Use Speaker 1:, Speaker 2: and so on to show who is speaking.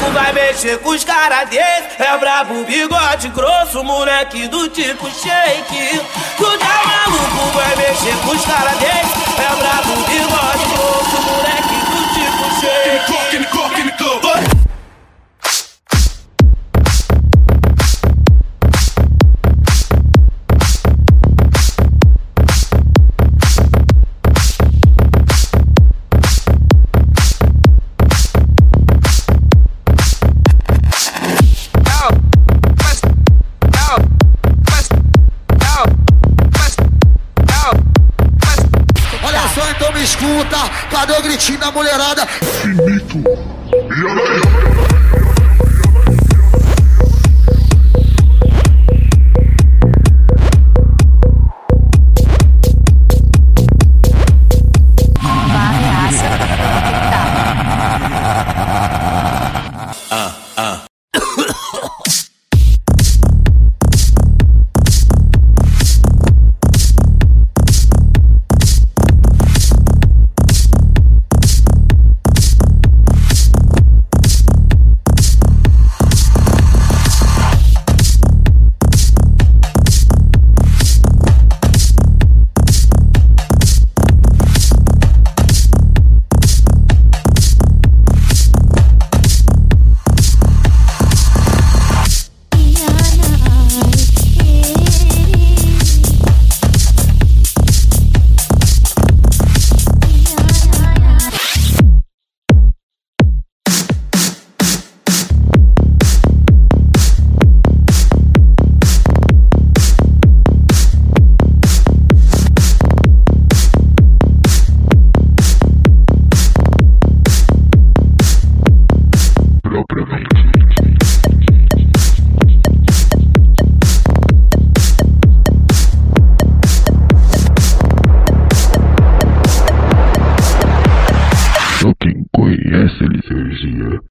Speaker 1: vai mexer com os caras desse. É brabo, bigode grosso, moleque do tipo shake. Tu tá maluco, vai mexer com os caras desse. É brabo, bigode grosso, moleque do tipo shake.
Speaker 2: Então me escuta, cadê o gritinho da mulherada?
Speaker 3: Finito. Só quem conhece ele